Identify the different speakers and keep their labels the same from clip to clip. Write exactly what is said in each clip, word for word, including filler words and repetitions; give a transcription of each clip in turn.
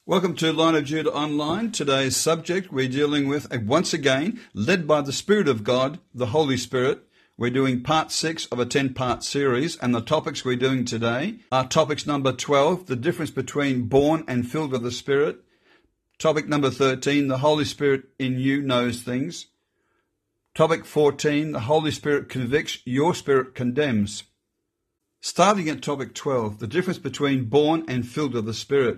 Speaker 1: Welcome to Lion of Judah Online. Today's subject we're dealing with, uh, once again, led by the Spirit of God, the Holy Spirit. We're doing part six of a ten-part series, and the topics we're doing today are topics number twelve, the difference between born and filled with the Spirit. Topic number thirteen, the Holy Spirit in you knows things. Topic fourteen, the Holy Spirit convicts, your spirit condemns. Starting at topic twelve, the difference between born and filled with the Spirit.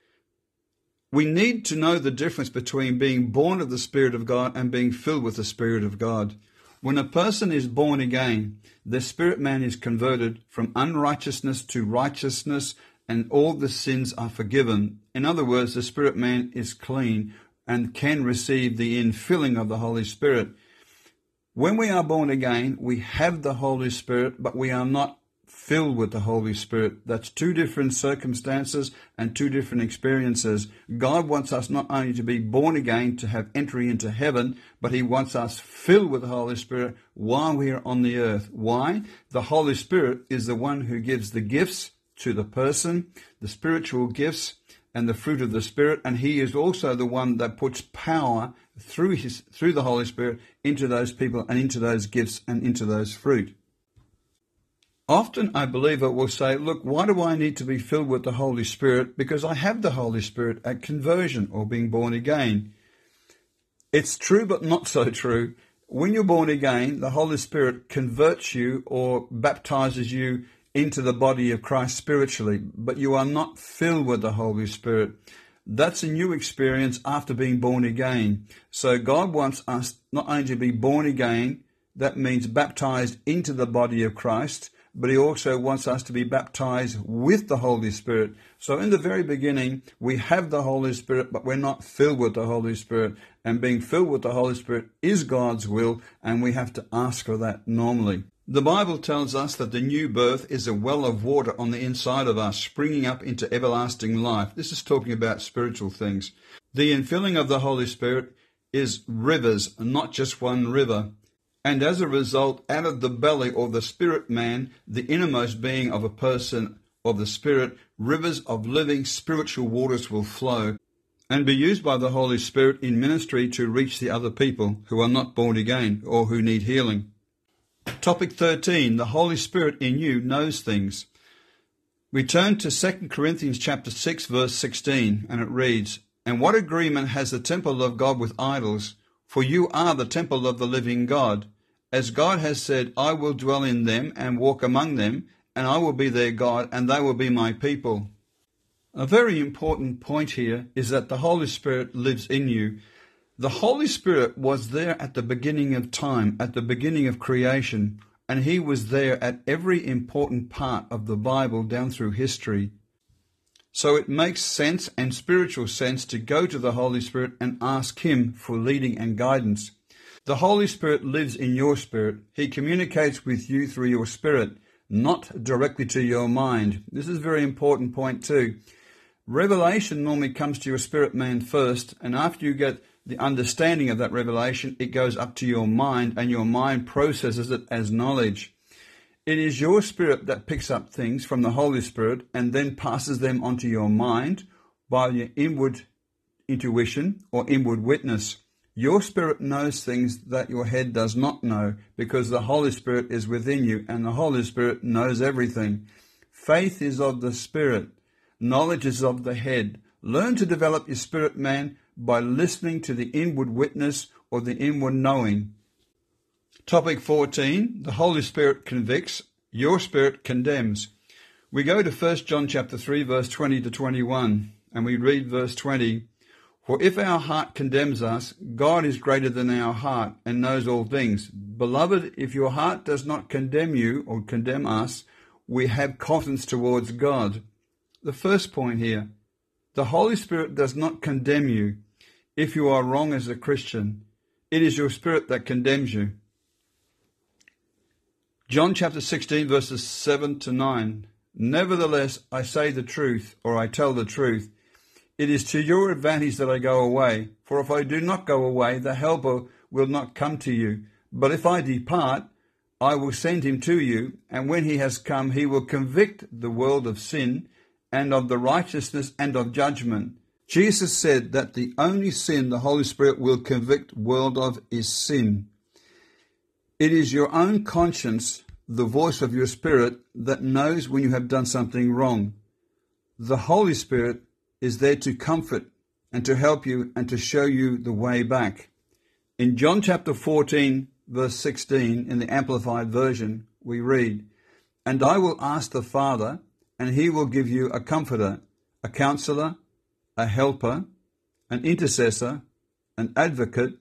Speaker 1: We need to know the difference between being born of the Spirit of God and being filled with the Spirit of God. When a person is born again, their spirit man is converted from unrighteousness to righteousness, and all the sins are forgiven. In other words, the spirit man is clean and can receive the infilling of the Holy Spirit. When we are born again, we have the Holy Spirit, but we are not filled with the Holy Spirit. That's two different circumstances and two different experiences. God wants us not only to be born again to have entry into heaven, but he wants us filled with the Holy Spirit while we are on the earth. Why? The Holy Spirit is the one who gives the gifts to the person, the spiritual gifts and the fruit of the Spirit, and he is also the one that puts power through his through the Holy Spirit into those people and into those gifts and into those fruit. Often a believer will say, look, why do I need to be filled with the Holy Spirit? Because I have the Holy Spirit at conversion or being born again. It's true, but not so true. When you're born again, the Holy Spirit converts you or baptizes you into the body of Christ spiritually, but you are not filled with the Holy Spirit. That's a new experience after being born again. So God wants us not only to be born again, that means baptized into the body of Christ, but he also wants us to be baptized with the Holy Spirit. So in the very beginning, we have the Holy Spirit, but we're not filled with the Holy Spirit. And being filled with the Holy Spirit is God's will, and we have to ask for that normally. The Bible tells us that the new birth is a well of water on the inside of us, springing up into everlasting life. This is talking about spiritual things. The infilling of the Holy Spirit is rivers, not just one river. And as a result, out of the belly or the spirit man, the innermost being of a person of the Spirit, rivers of living spiritual waters will flow and be used by the Holy Spirit in ministry to reach the other people who are not born again or who need healing. Topic thirteen, the Holy Spirit in you knows things. We turn to Second Corinthians chapter six, verse sixteen, and it reads, "And what agreement has the temple of God with idols? For you are the temple of the living God. As God has said, I will dwell in them and walk among them, and I will be their God, and they will be my people." A very important point here is that the Holy Spirit lives in you. The Holy Spirit was there at the beginning of time, at the beginning of creation, and he was there at every important part of the Bible down through history. So it makes sense and spiritual sense to go to the Holy Spirit and ask him for leading and guidance. The Holy Spirit lives in your spirit. He communicates with you through your spirit, not directly to your mind. This is a very important point too. Revelation normally comes to your spirit man first, and after you get the understanding of that revelation, it goes up to your mind, and your mind processes it as knowledge. It is your spirit that picks up things from the Holy Spirit and then passes them onto your mind by your inward intuition or inward witness. Your spirit knows things that your head does not know because the Holy Spirit is within you, and the Holy Spirit knows everything. Faith is of the Spirit. Knowledge is of the head. Learn to develop your spirit man by listening to the inward witness or the inward knowing. Topic fourteen, the Holy Spirit convicts, your spirit condemns. We go to First John chapter three, verse twenty to twenty-one, and we read verse twenty. "For if our heart condemns us, God is greater than our heart and knows all things. Beloved, if your heart does not condemn you or condemn us, we have confidence towards God." The first point here, the Holy Spirit does not condemn you if you are wrong as a Christian. It is your spirit that condemns you. John chapter sixteen, verses seven to nine. "Nevertheless, I say the truth, or I tell the truth. It is to your advantage that I go away. For if I do not go away, the Helper will not come to you. But if I depart, I will send him to you. And when he has come, he will convict the world of sin and of the righteousness and of judgment. Jesus said that the only sin the Holy Spirit will convict the world of is sin. It is your own conscience, the voice of your spirit, that knows when you have done something wrong. The Holy Spirit is there to comfort and to help you and to show you the way back. In John chapter fourteen, verse sixteen, in the Amplified Version, we read, "And I will ask the Father, and he will give you a comforter, a counselor, a helper, an intercessor, an advocate,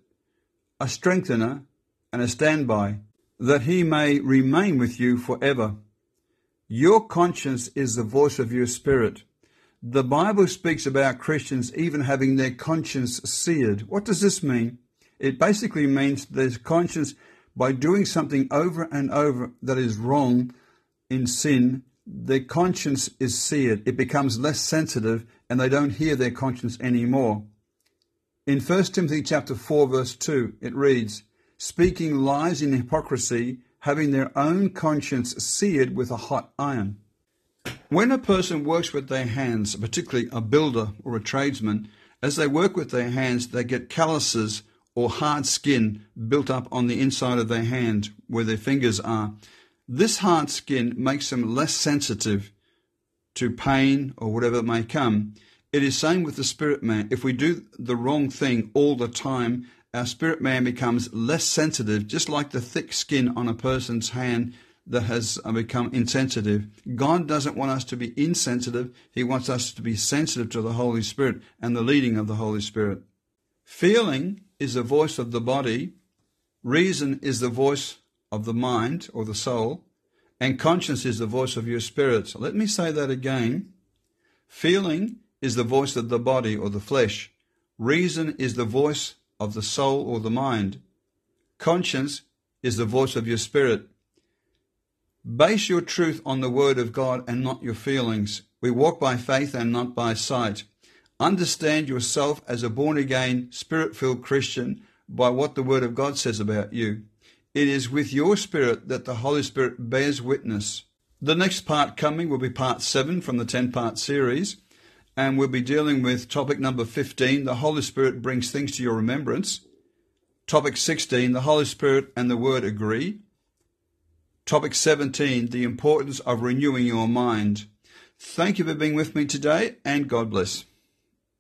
Speaker 1: a strengthener, and a standby, that he may remain with you forever." Your conscience is the voice of your spirit. The Bible speaks about Christians even having their conscience seared. What does this mean? It basically means their conscience, by doing something over and over that is wrong in sin, their conscience is seared. It becomes less sensitive and they don't hear their conscience anymore. In First Timothy chapter four, verse two, it reads, "Speaking lies in hypocrisy, having their own conscience seared with a hot iron." When a person works with their hands, particularly a builder or a tradesman, as they work with their hands, they get calluses or hard skin built up on the inside of their hand where their fingers are. This hard skin makes them less sensitive to pain or whatever may come. It is same with the spirit man. If we do the wrong thing all the time, our spirit man becomes less sensitive, just like the thick skin on a person's hand that has become insensitive. God doesn't want us to be insensitive. He wants us to be sensitive to the Holy Spirit and the leading of the Holy Spirit. Feeling is the voice of the body. Reason is the voice of the mind or the soul. And conscience is the voice of your spirit. So let me say that again. Feeling is the voice of the body or the flesh. Reason is the voice of the soul or the mind. Conscience is the voice of your spirit. Base your truth on the word of God and not your feelings. We walk by faith and not by sight. Understand yourself as a born-again, spirit-filled Christian by what the word of God says about you. It is with your spirit that the Holy Spirit bears witness. The next part coming will be part seven from the ten-part series, and we'll be dealing with topic number fifteen, the Holy Spirit brings things to your remembrance. Topic sixteen, the Holy Spirit and the Word agree. Topic seventeen, the importance of renewing your mind. Thank you for being with me today, and God bless.